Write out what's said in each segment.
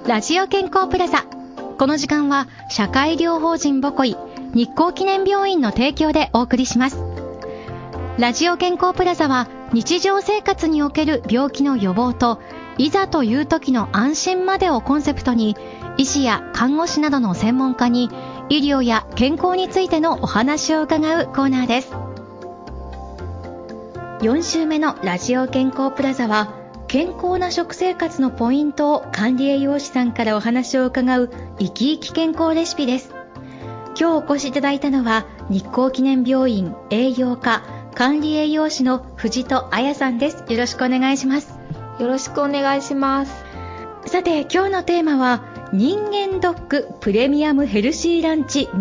ラジオ健康プラザ。この時間は社会医療法人ボコイ日光記念病院の提供でお送りします。ラジオ健康プラザは日常生活における病気の予防といざという時の安心までをコンセプトに、医師や看護師などの専門家に医療や健康についてのお話を伺うコーナーです。4週目のラジオ健康プラザは、健康な食生活のポイントを管理栄養士さんからお話を伺う生き生き健康レシピです。今日お越しいただいたのは日光記念病院栄養科管理栄養士の藤戸彩さんです。よろしくお願いします。 よろしくお願いします。 さて、今日のテーマは人間ドックプレミアムヘルシーランチ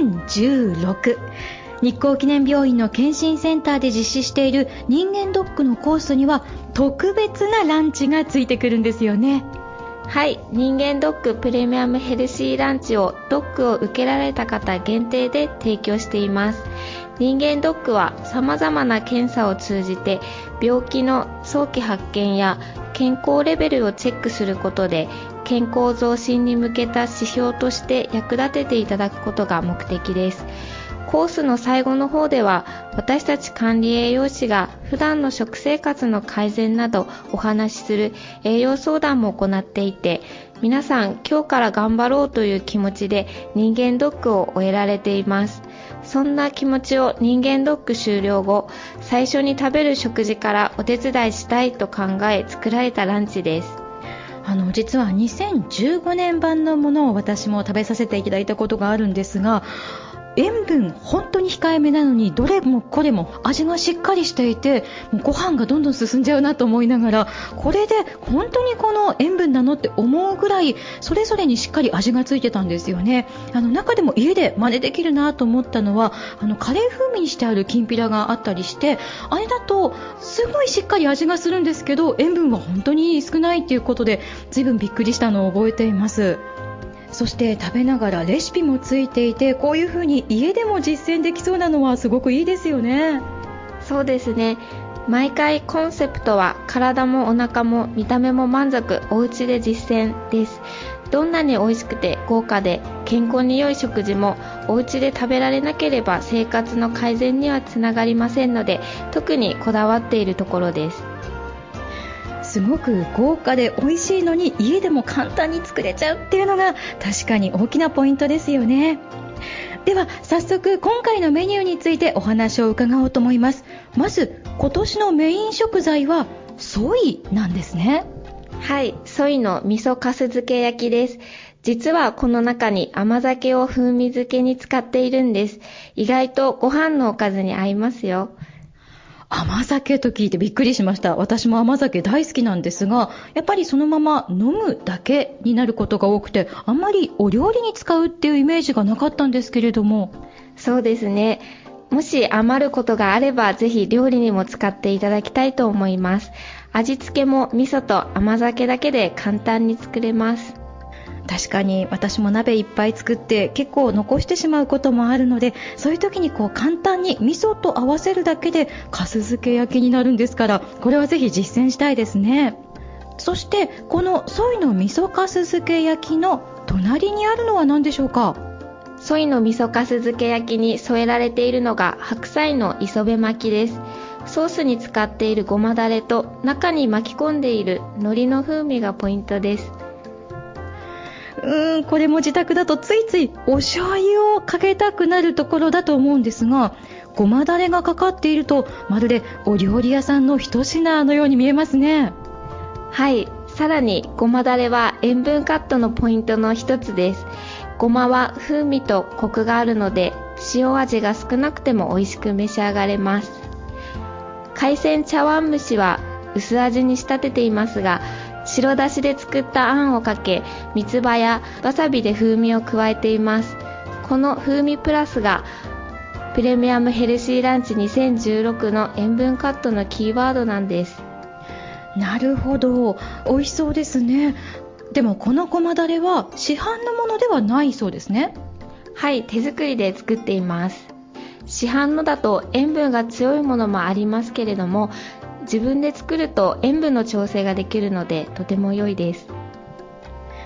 2016。日光記念病院の健診センターで実施している人間ドックのコースには特別なランチがついてくるんですよね。 はい、人間ドックプレミアムヘルシーランチをドックを受けられた方限定で提供しています。人間ドックは様々な検査を通じて病気の早期発見や健康レベルをチェックすることで、健康増進に向けた指標として役立てていただくことが目的です。コースの最後の方では、私たち管理栄養士が普段の食生活の改善などお話しする栄養相談も行っていて、皆さん今日から頑張ろうという気持ちで人間ドックを終えられています。そんな気持ちを人間ドック終了後、最初に食べる食事からお手伝いしたいと考え作られたランチです。 実は2015年版のものを私も食べさせていただいたことがあるんですが、塩分本当に控えめなのに、どれもこれも味がしっかりしていて、もうご飯がどんどん進んじゃうなと思いながら、これで本当にこの塩分なのって思うぐらいそれぞれにしっかり味がついてたんですよね。中でも家で真似できるなと思ったのは、カレー風味にしてあるきんぴらがあったりして、あれだとすごいしっかり味がするんですけど、塩分は本当に少ないっていうことで随分びっくりしたのを覚えています。そして食べながらレシピもついていて、こういう風に家でも実践できそうなのはすごくいいですよね。 そうですね。毎回コンセプトは体もお腹も見た目も満足、お家で実践です。どんなに美味しくて豪華で健康に良い食事もお家で食べられなければ生活の改善にはつながりませんので、特にこだわっているところです。 すごく豪華で美味しいのに家でも簡単に作れちゃうっていうのが確かに大きなポイントですよね。では早速今回のメニューについてお話を伺おうと思います。まず今年のメイン食材はソイなんですね。 はい、ソイの味噌粕漬け焼きです。実はこの中に甘酒を風味付けに使っているんです。意外とご飯のおかずに合いますよ。 甘酒と聞いてびっくりしました。私も甘酒大好きなんですが、やっぱりそのまま飲むだけになることが多くて、あんまりお料理に使うっていうイメージがなかったんですけれども。 そうですね。もし余ることがあれば、ぜひ料理にも使っていただきたいと思います。味付けも味噌と甘酒だけで簡単に作れます。 確かに私も鍋いっぱい作って結構残してしまうこともあるので、そういう時に簡単に味噌と合わせるだけで粕漬け焼きになるんですから、これはぜひ実践したいですね。そしてこのソイの味噌粕漬け焼きの隣にあるのは何でしょうか？ ソイの味噌粕漬け焼きに添えられているのが白菜の磯辺巻きです。ソースに使っているごまだれと中に巻き込んでいる海苔の風味がポイントです。 これも自宅だとついついお醤油をかけたくなるところだと思うんですが、ごまだれがかかっているとまるでお料理屋さんの一品のように見えますね。 はい、さらにごまだれは塩分カットのポイントの一つです。ごまは風味とコクがあるので、塩味が少なくても美味しく召し上がれます。海鮮茶碗蒸しは薄味に仕立てていますが、白だしで作ったあんをかけ、三つ葉やわさびで風味を加えています。この風味プラスがプレミアムヘルシーランチ2016の塩分カットのキーワードなんです。 なるほど、美味しそうですね。でもこのごまだれは市販のものではないそうですね。 はい、手作りで作っています。市販のだと塩分が強いものもありますけれども、自分で作ると塩分の調整ができるのでとても良いです。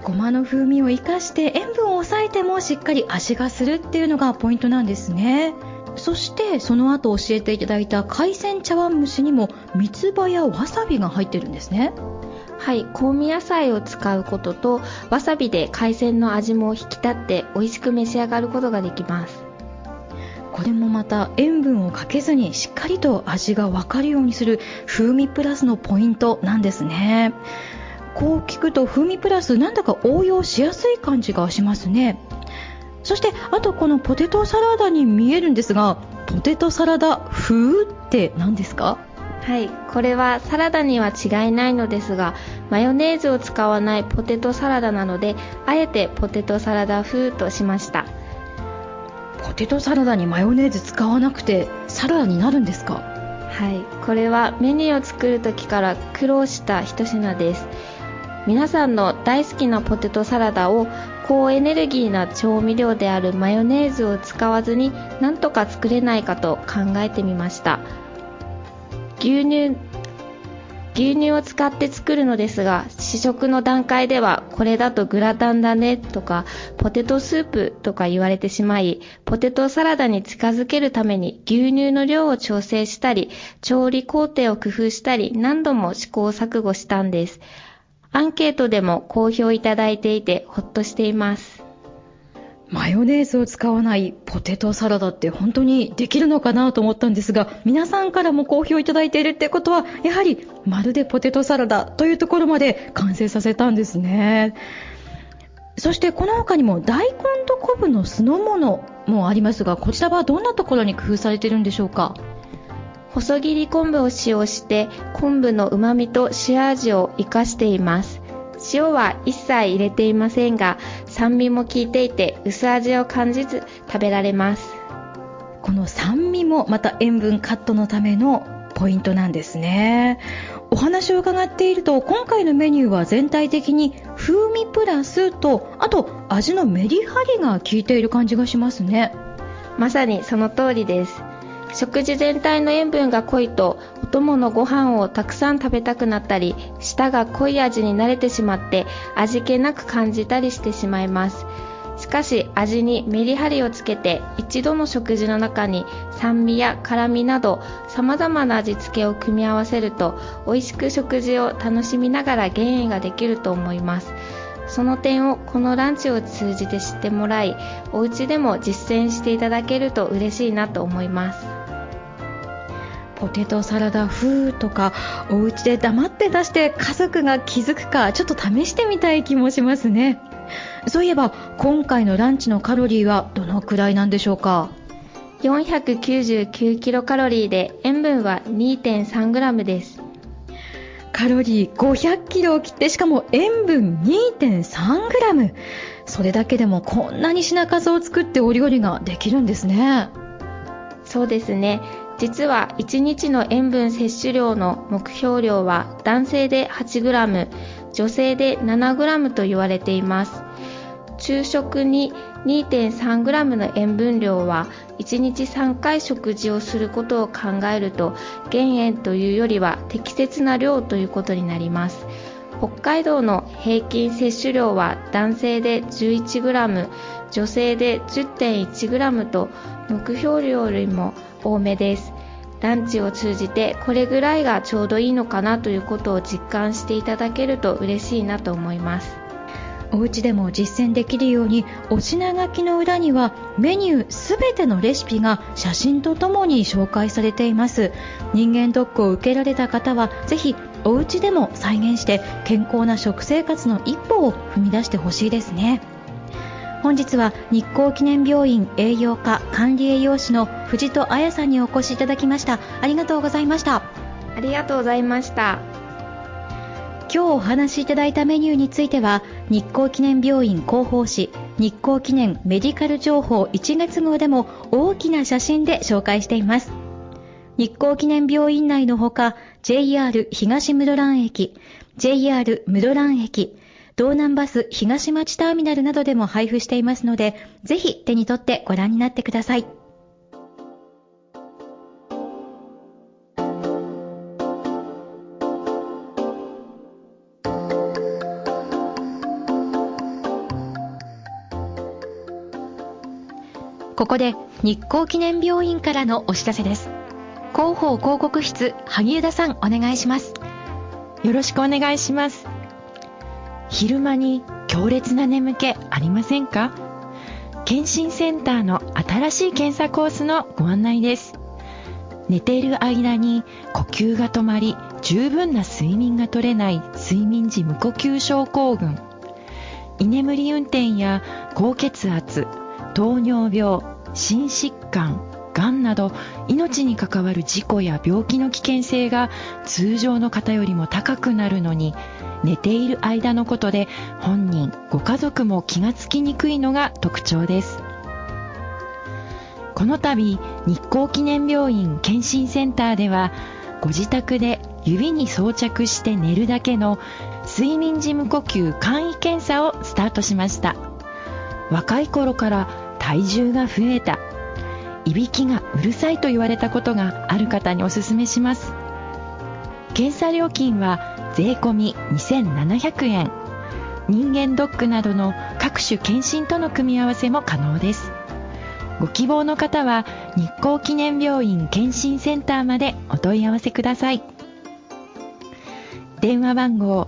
ごまの風味を生かして塩分を抑えてもしっかり味がするっていうのがポイントなんですね。そしてその後教えていただいた海鮮茶碗蒸しにも三つ葉やわさびが入ってるんですね。 はい、香味野菜を使うこととわさびで海鮮の味も引き立って美味しく召し上がることができます。 これもまた塩分をかけずにしっかりと味が分かるようにする風味プラスのポイントなんですね。こう聞くと風味プラスなんだか応用しやすい感じがしますね。そしてあとこのポテトサラダに見えるんですが、ポテトサラダ風って何ですか？ はい、これはサラダには違いないのですが、マヨネーズを使わないポテトサラダなので、あえてポテトサラダ風としました。 ポテトサラダにマヨネーズ使わなくてサラダになるんですか？ はい、これはメニューを作る時から苦労した一品です。皆さんの大好きなポテトサラダを高エネルギーな調味料であるマヨネーズを使わずになんとか作れないかと考えてみました。牛乳を使って作るのですが、試食の段階ではこれだとグラタンだねとかポテトスープとか言われてしまい、ポテトサラダに近づけるために牛乳の量を調整したり、調理工程を工夫したり何度も試行錯誤したんです。アンケートでも好評いただいていてほっとしています。 マヨネーズを使わないポテトサラダって本当にできるのかなと思ったんですが、皆さんからも好評いただいているってことは、やはりまるでポテトサラダというところまで完成させたんですね。そしてこの他にも大根と昆布の酢の物もありますが、こちらはどんなところに工夫されているんでしょうか？ 細切り昆布を使用して昆布の旨味と塩味を生かしています。塩は一切入れていませんが、酸味も効いていて薄味を感じず食べられます。 この酸味もまた塩分カットのためのポイントなんですね。お話を伺っていると、今回のメニューは全体的に風味プラスと、あと味のメリハリが効いている感じがしますね。 まさにその通りです。食事全体の塩分が濃いとお供のご飯をたくさん食べたくなったり、舌が濃い味に慣れてしまって味気なく感じたりしてしまいます。しかし味にメリハリをつけて一度の食事の中に酸味や辛味など様々な味付けを組み合わせると、美味しく食事を楽しみながら減塩ができると思います。その点をこのランチを通じて知ってもらい、お家でも実践していただけると嬉しいなと思います。 ポテトサラダ風とか、お家で黙って出して家族が気づくか、ちょっと試してみたい気もしますね。そういえば今回のランチのカロリーはどのくらいなんでしょうか ？499キロカロリーで塩分は 2.3 グラムです。 カロリー500キロを切って、しかも塩分 2.3 グラム。それだけでもこんなに品数を作ってお料理ができるんですね。 そうですね。実は1日の塩分摂取量の目標量は男性で8グラム、女性で7グラムと言われています。昼食に 2.3 グラムの塩分量は1日3回食事をすることを考えると、減塩というよりは適切な量ということになります。北海道の平均摂取量は男性で11グラム、女性で 10.1 グラムと目標量よりも多めです。ランチを通じてこれぐらいがちょうどいいのかなということを実感していただけると嬉しいなと思います。 お家でも実践できるように、お品書きの裏にはメニューすべてのレシピが写真とともに紹介されています。人間ドックを受けられた方はぜひお家でも再現して健康な食生活の一歩を踏み出してほしいですね。本日は日光記念病院栄養科管理栄養士の藤戸彩さんにお越しいただきました。ありがとうございました。 ありがとうございました。 今日お話しいただいたメニューについては、日光記念病院広報誌日光記念メディカル情報1月号でも大きな写真で紹介しています。日光記念病院内のほか、 JR 東室蘭駅、 JR 室蘭駅、道南バス東町ターミナルなどでも配布していますので、ぜひ手に取ってご覧になってください。 ここで日光記念病院からのお知らせです。広報広告室、萩生田さん、お願いします。 よろしくお願いします。昼間に強烈な眠気ありませんか？検診センターの新しい検査コースのご案内です。寝ている間に呼吸が止まり、十分な睡眠が取れない睡眠時無呼吸症候群、居眠り運転や高血圧、糖尿病、心疾患、がんなど命に関わる事故や病気の危険性が通常の方よりも高くなるのに、寝ている間のことで本人ご家族も気がつきにくいのが特徴です。この度日光記念病院健診センターでは、ご自宅で指に装着して寝るだけの睡眠時無呼吸簡易検査をスタートしました。若い頃から体重が増えた、いびきがうるさいと言われたことがある方におすすめします。検査料金は税込み2700円。人間ドックなどの各種検診との組み合わせも可能です。ご希望の方は日光記念病院健診センターまでお問い合わせください。電話番号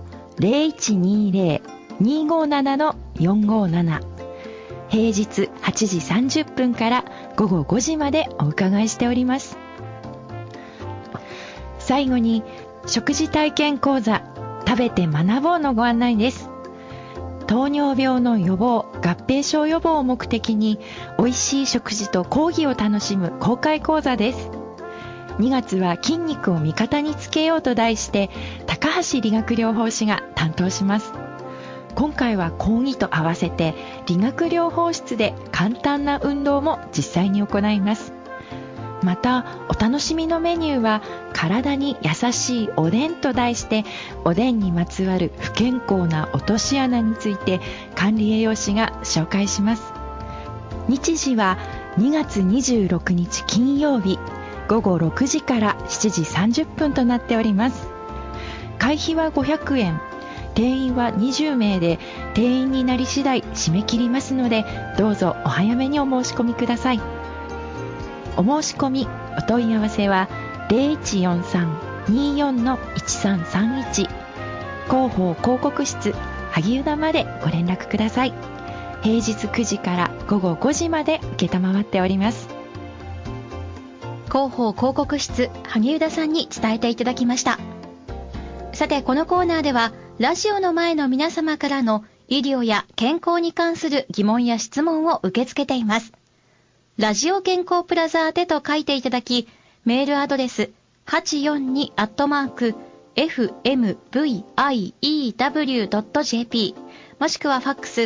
0120-257-457、平日8時30分から午後5時までお伺いしております。最後に食事体験講座、食べて学ぼうのご案内です。糖尿病の予防、合併症予防を目的に美味しい食事と講義を楽しむ公開講座です。2月は筋肉を味方につけようと題して、高橋理学療法士が担当します。今回は講義と合わせて理学療法室で簡単な運動も実際に行います。またお楽しみのメニューは体に優しいおでんと題して、おでんにまつわる不健康な落とし穴について管理栄養士が紹介します。日時は2月26日金曜日午後6時から7時30分となっております。会費は500円、定員は20名で、定員になり次第締め切りますので、どうぞお早めにお申し込みください。お申し込みお問い合わせは 0143-24-1331 広報広告室萩生田までご連絡ください。平日9時から午後5時まで承っております。 広報広告室萩生田さんに伝えていただきました。さて、このコーナーではラジオの前の皆様からの医療や健康に関する疑問や質問を受け付けています。ラジオ健康プラザ宛てと書いていただき、メールアドレス 842@fmview.jp もしくはファックス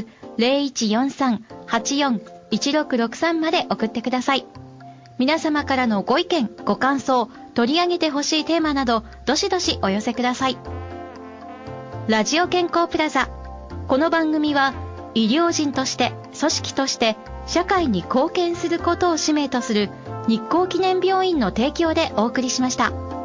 0143-841663 まで送ってください。皆様からのご意見ご感想、取り上げてほしいテーマなどどしどしお寄せください。ラジオ健康プラザ、この番組は医療人として組織として社会に貢献することを使命とする日光記念病院の提供でお送りしました。